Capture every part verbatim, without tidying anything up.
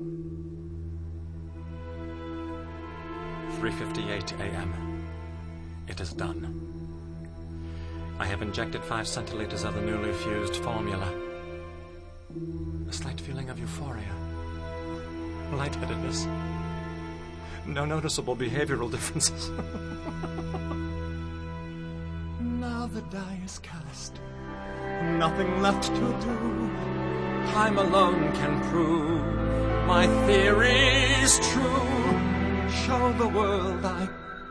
three fifty-eight a m It is done. I have injected five centiliters of the newly fused formula. A slight feeling of euphoria. Lightheadedness. No noticeable behavioral differences. Now the die is cast. Nothing left to do. Time alone can prove my theory's true. Show the world I...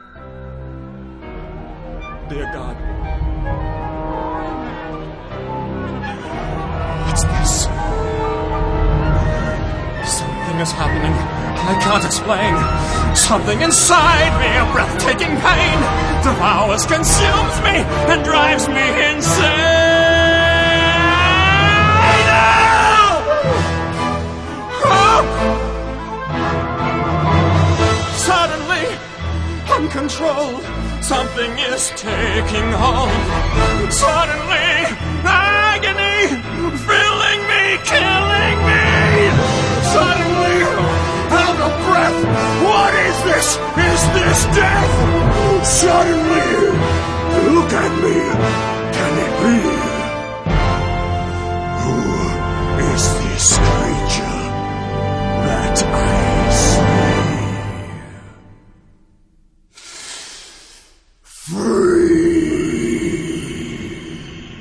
Dear God. What's this? Something is happening. I can't explain. Something inside me, a breathtaking pain, devours, consumes me, and drives me insane. Oh! Suddenly, uncontrolled, something is taking hold. Suddenly, agony, filling me, killing me. Suddenly, out of breath. What is this? Is this death? Suddenly, look at me. Can it be? Who is this?